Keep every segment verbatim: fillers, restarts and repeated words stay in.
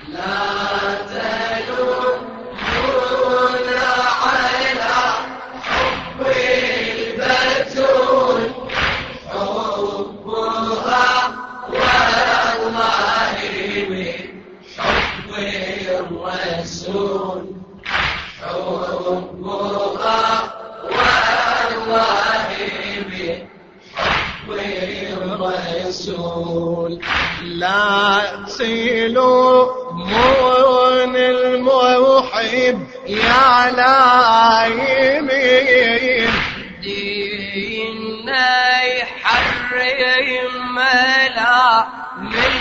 لا تلومون على حب البتول حبها والله من حب الرسول حبها والله من حب الرسول لا تلومون المحب يا لايمين دينا يحرم ملا من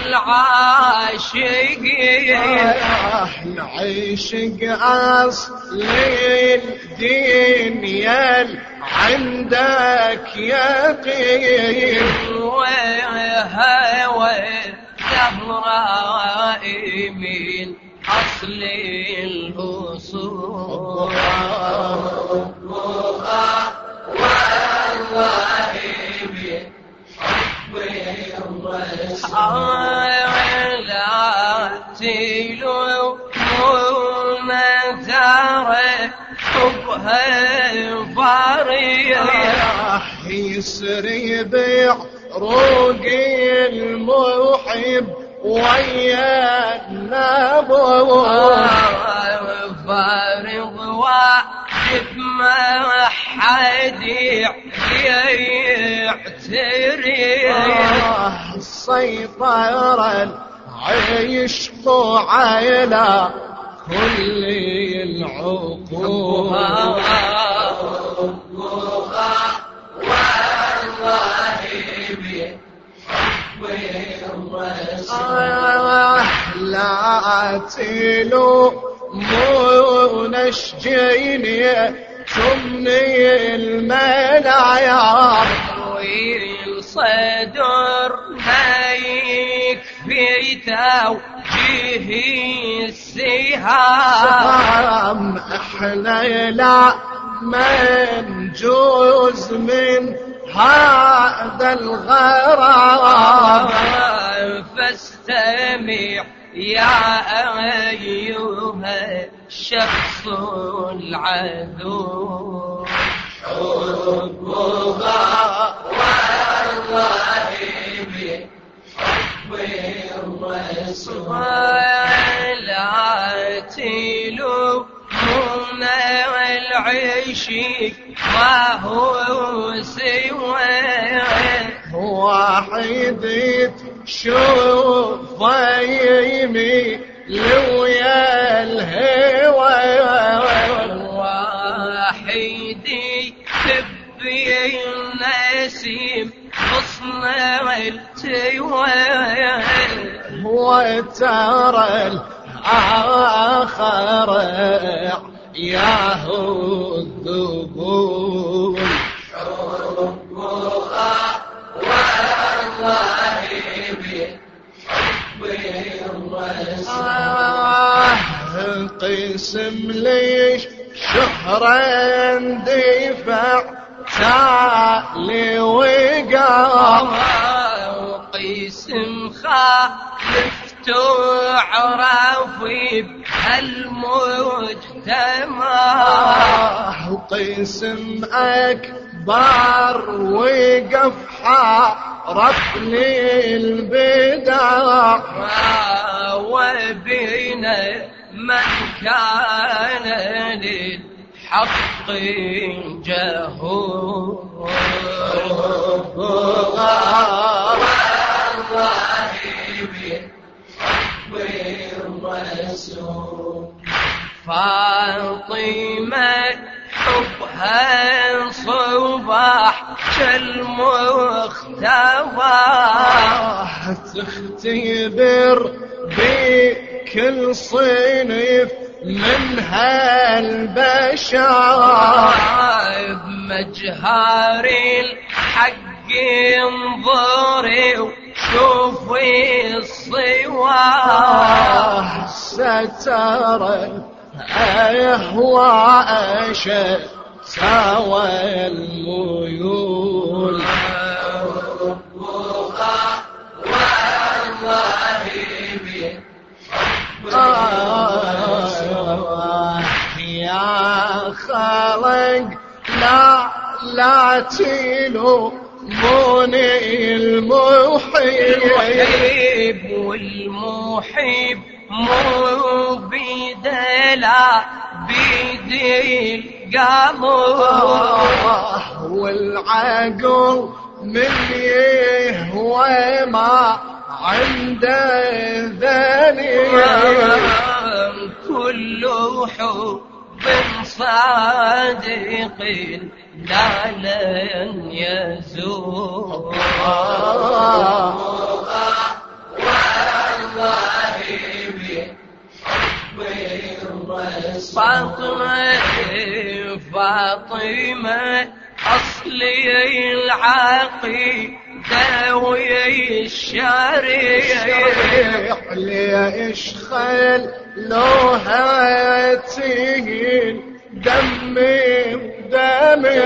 العاشقين نعيشق أصل الدين يل عندك يقين وهوى الزهراء من أصل الأصول حبها والله من حب الرسول لا تلومون ترى حبها فريح يسري بعروق المحب ويا النبوة فارغ واجب ما حد يعترف السيطرة العشق على كل العقول لا تلومون اشجيني تمني المنايا والصدر ما يكفي توجيه السهام احنا لا منجوز من هذا الغرام فاستمع يا أيها الشخص العذور حبها والله من حب الرسول لا تلومون العشق وهو سواه واحد تشوف يمي لويا الهوى واحد تبي النسيم غصن التوى وترى الآخر ياهو الذبول حبها والله من حب الرسول قسم ليش شهرا اندفع تعالي وقام قسم خالفت عرفي بهالمجتمع قسم أكبر وقف حارب للبدع وبين من كان للحق جهور فاطمة حبها صباح كالمختبر تختبر بكل صنف من هالبشر بمجهر الحق انظري وشوفي الصور سترى أهوى أشد سوى الميول لا تلوموني المحيب والمحيب مو بيدلا بيدي القلب والعقل من يهوى ما عنده ذنب كله حب صادق لا لن يزول فاطمة فاطمة أصلي العقيدة ويا الشريع ليش خلوها تهين دمي ودمي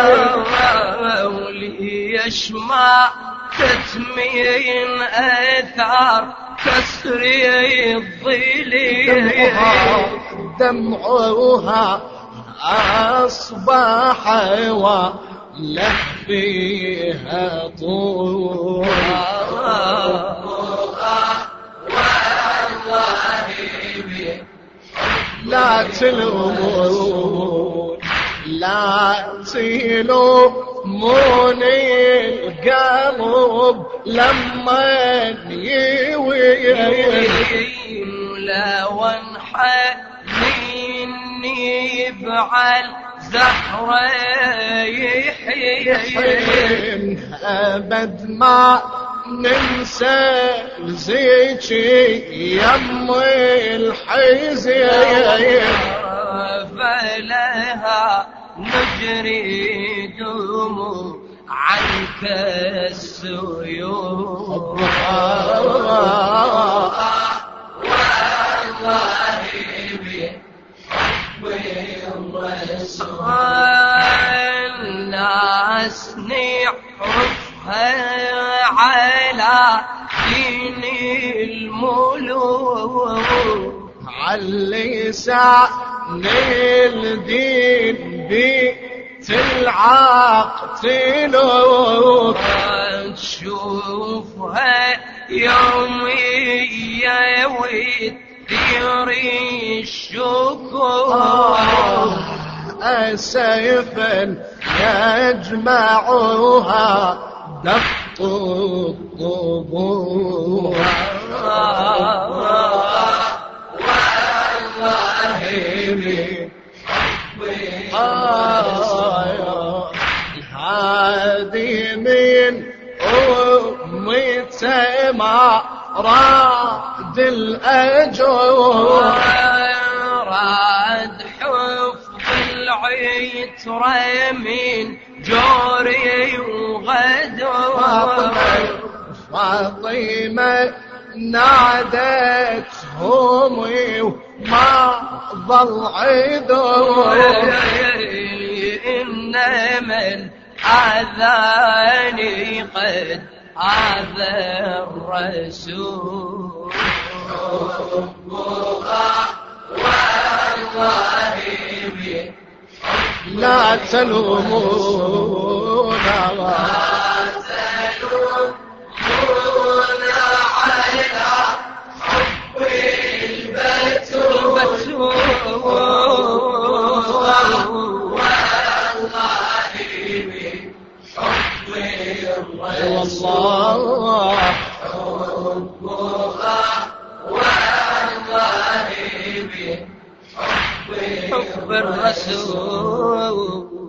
وليش ما تتمين أثار كسري الظليل دمعها أصبح وله فيها طول لا تلومون لا تلوموني القلب لما يوين لا وانحنيني بعل زهرة يحيين أبد ما ننسى زيكي يم الحزين فلها نجري دموع عنك السيوف الناس نعرفها على دين الملوك علي سعني الدين بيت العاقتلوك تشوفها يومية وتدير الشكوك سيفا يجمعها دفط الطبور هذه من أمتي ما راد الأجور راد حفظ العترة من جوري وغدور فاطمة نادتهم وما ظل عذور إنما الأذان قد هذا الرسول لا تلومون والله حب الرسول